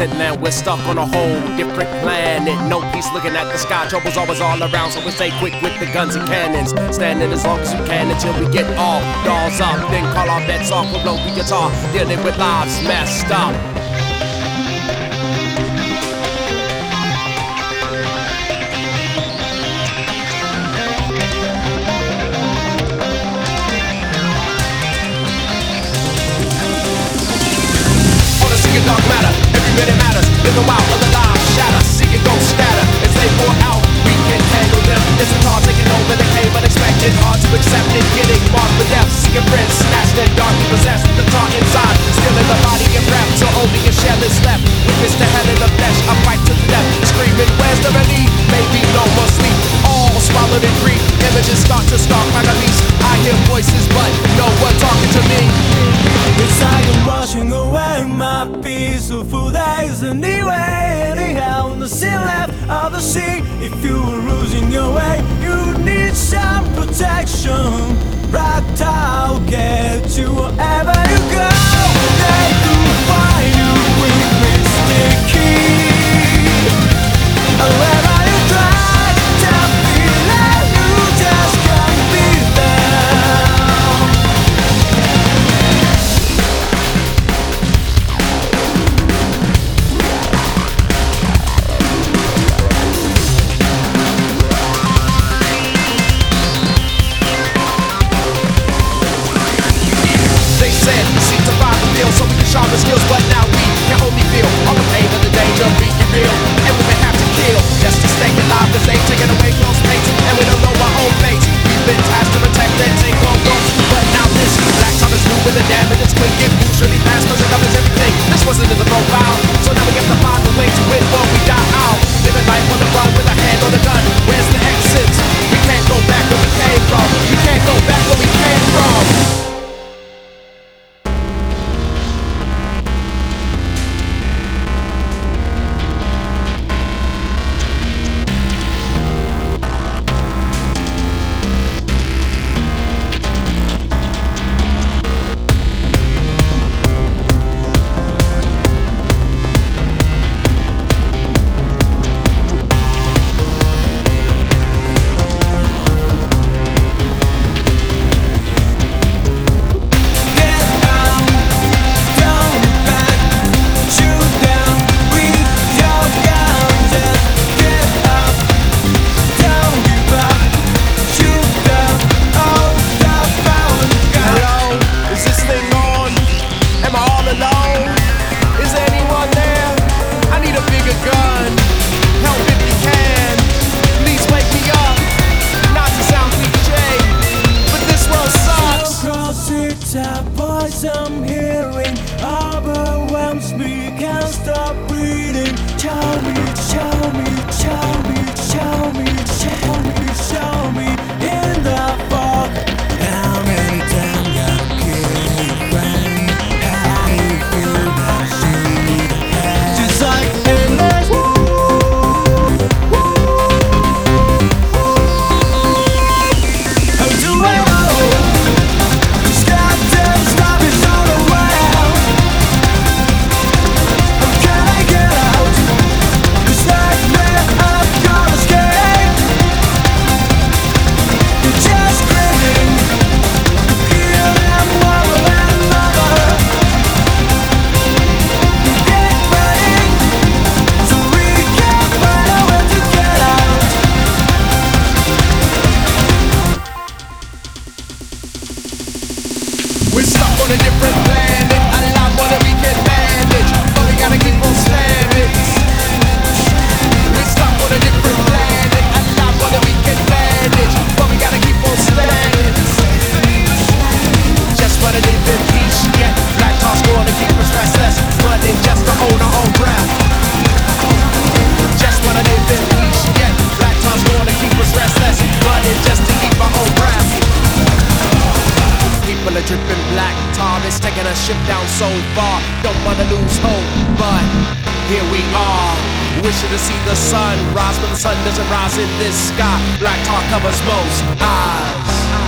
distant land. We're stuck on a whole different planet. No peace looking at the sky. Trouble's always all around, so we stay quick with the guns and cannons. Standing as long as we can until we get all dolls up. Then call our bets off with low guitar, dealing with lives messed up. Dark matter, every minute matters. Live a while, other lives shatter. See it go scatter as they pour out. We can handle them. It's a car taking over the cave, unexpected, hard to accept it. Getting marked with death, seeing friends snatched and darkly possessed. The tar inside, still in the body and breath. So only a shell is left. Witness the hell in the flesh, a fight to the death. Screaming, where's the relief? Maybe no more sleep. All swallowed in grief. Images start to stalk like a beast. I hear voices, but no one talking to me. It's like I'm washing away my peaceful days anyway. Anyhow, nothing left of the sea. If you were losing your way, you need some protection. Right, I'll get you wherever you go. They will find you with sticky. Wherever you try to feel it, you just can't be there. So we can sharpen skills, but now we can only feel all the pain and the danger of being real. And we may have to kill just to stay alive, cause they've taken away close mates, and we don't know our own fate. We've been tasked to protect and take on those, but now this black time is new with the damage it's quick. It moves really fast cause it covers everything. This wasn't in the profile, so now we have to find a way to win or we die out. Living life on the run with a hand on the gun. Where's the exit? We can't go back where we came from. We can't go back where we came from. I'm hearing overwhelms me, can't stop breathing. Show me, show me, show me, show me, show me, show me in the fog. How many times I keep running? How do you feel that she just like endless. How do I know? We're stuck on a different planet, a lot more than we can manage, but we gotta keep on slamming. We're stuck on a different planet, a lot more than we can manage, but we gotta keep on slamming. Just wanna live in peace, yeah. Black talk's gonna keep us restless, running just to hold our own breath. Just wanna live in peace, yeah. Black talk's gonna keep us restless, running just to keep our own breath. People are dripping black tar, it's taking a ship down so far. Don't wanna lose hope, but here we are. Wishing to see the sun rise, but the sun doesn't rise in this sky. Black tar covers most eyes.